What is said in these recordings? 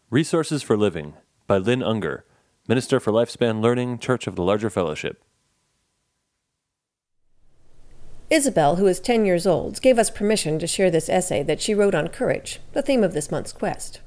Resources for Living by Lynn Unger, Minister for Lifespan Learning, Church of the Larger Fellowship. Isabel, who is 10 years old, gave us permission to share this essay that she wrote on courage, the theme of this month's quest.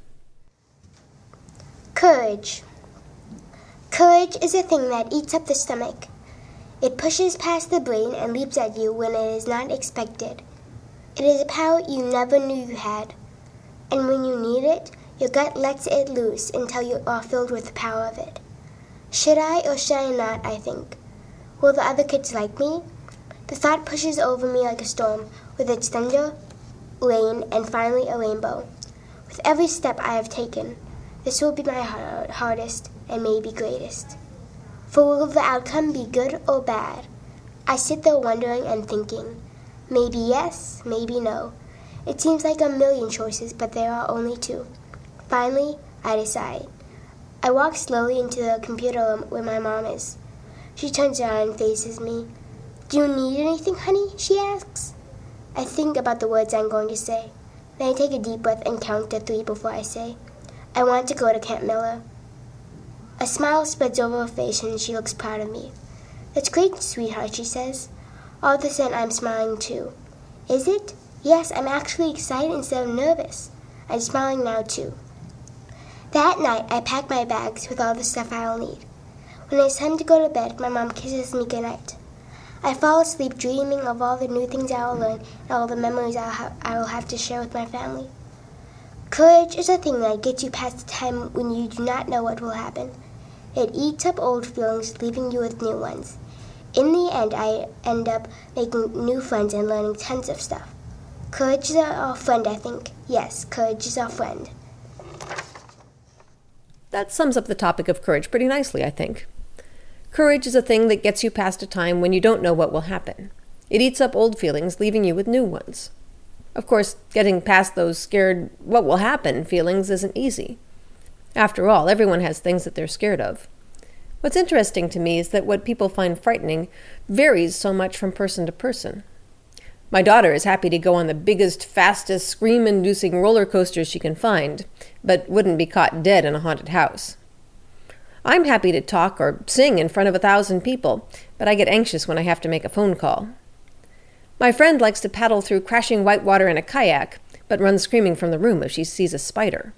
Courage. Courage is a thing that eats up the stomach. It pushes past the brain and leaps at you when it is not expected. It is a power you never knew you had. And when you need it, your gut lets it loose until you are filled with the power of it. Should I or should I not, I think? Will the other kids like me? The thought pushes over me like a storm, with its thunder, rain, and finally a rainbow. With every step I have taken, this will be my hardest and maybe greatest. For will the outcome be good or bad? I sit there wondering and thinking. Maybe yes, maybe no. It seems like a million choices, but there are only two. Finally, I decide. I walk slowly into the computer room where my mom is. She turns around and faces me. "Do you need anything, honey?" she asks. I think about the words I'm going to say. Then I take a deep breath and count to 3 before I say, "I want to go to Camp Miller." A smile spreads over her face and she looks proud of me. "That's great, sweetheart," she says. All of a sudden, I'm smiling too. Is it? Yes, I'm actually excited instead of nervous. I'm smiling now too. That night, I pack my bags with all the stuff I'll need. When it's time to go to bed, my mom kisses me goodnight. I fall asleep dreaming of all the new things I will learn and all the memories I will have to share with my family. Courage is a thing that gets you past the time when you do not know what will happen. It eats up old feelings, leaving you with new ones. In the end, I end up making new friends and learning tons of stuff. Courage is our friend, I think. Yes, courage is our friend. That sums up the topic of courage pretty nicely, I think. Courage is a thing that gets you past a time when you don't know what will happen. It eats up old feelings, leaving you with new ones. Of course, getting past those scared what will happen feelings isn't easy. After all, everyone has things that they're scared of. What's interesting to me is that what people find frightening varies so much from person to person. My daughter is happy to go on the biggest, fastest, scream-inducing roller coasters she can find, but wouldn't be caught dead in a haunted house. I'm happy to talk or sing in front of 1,000 people, but I get anxious when I have to make a phone call. My friend likes to paddle through crashing white water in a kayak, but runs screaming from the room if she sees a spider.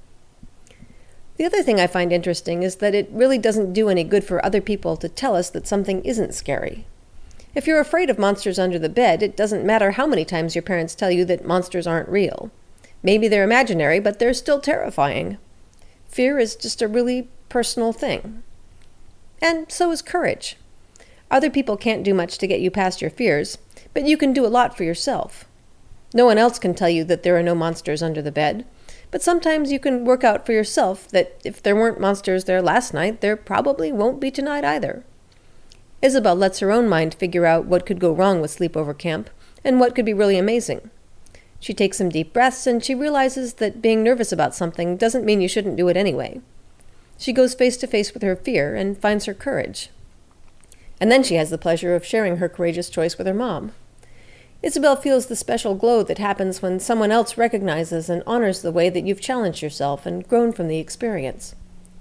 The other thing I find interesting is that it really doesn't do any good for other people to tell us that something isn't scary. If you're afraid of monsters under the bed, it doesn't matter how many times your parents tell you that monsters aren't real. Maybe they're imaginary, but they're still terrifying. Fear is just a really personal thing. And so is courage. Other people can't do much to get you past your fears, but you can do a lot for yourself. No one else can tell you that there are no monsters under the bed, but sometimes you can work out for yourself that if there weren't monsters there last night, there probably won't be tonight either. Isabel lets her own mind figure out what could go wrong with sleepover camp and what could be really amazing. She takes some deep breaths and she realizes that being nervous about something doesn't mean you shouldn't do it anyway. She goes face to face with her fear and finds her courage. And then she has the pleasure of sharing her courageous choice with her mom. Isabel feels the special glow that happens when someone else recognizes and honors the way that you've challenged yourself and grown from the experience.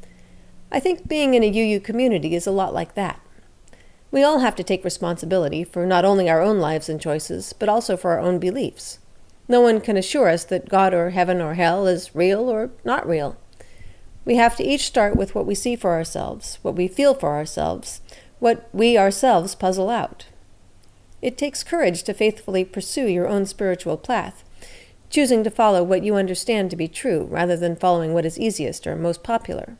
I think being in a UU community is a lot like that. We all have to take responsibility for not only our own lives and choices, but also for our own beliefs. No one can assure us that God or heaven or hell is real or not real. We have to each start with what we see for ourselves, what we feel for ourselves, what we ourselves puzzle out. It takes courage to faithfully pursue your own spiritual path, choosing to follow what you understand to be true rather than following what is easiest or most popular.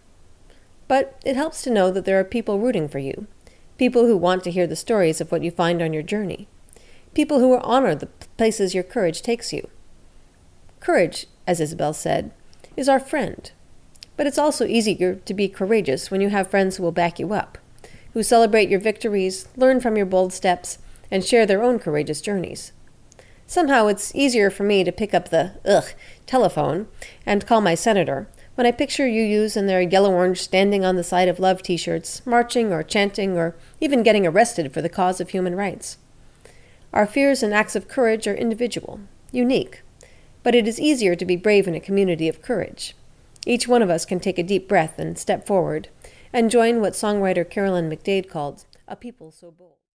But it helps to know that there are people rooting for you. People who want to hear the stories of what you find on your journey. People who will honor the places your courage takes you. Courage, as Isabel said, is our friend. But it's also easier to be courageous when you have friends who will back you up, who celebrate your victories, learn from your bold steps, and share their own courageous journeys. Somehow it's easier for me to pick up the telephone and call my senator when I picture UUs in their yellow-orange Standing on the Side of Love t-shirts, marching or chanting or even getting arrested for the cause of human rights. Our fears and acts of courage are individual, unique, but it is easier to be brave in a community of courage. Each one of us can take a deep breath and step forward and join what songwriter Carolyn McDade called a people so bold.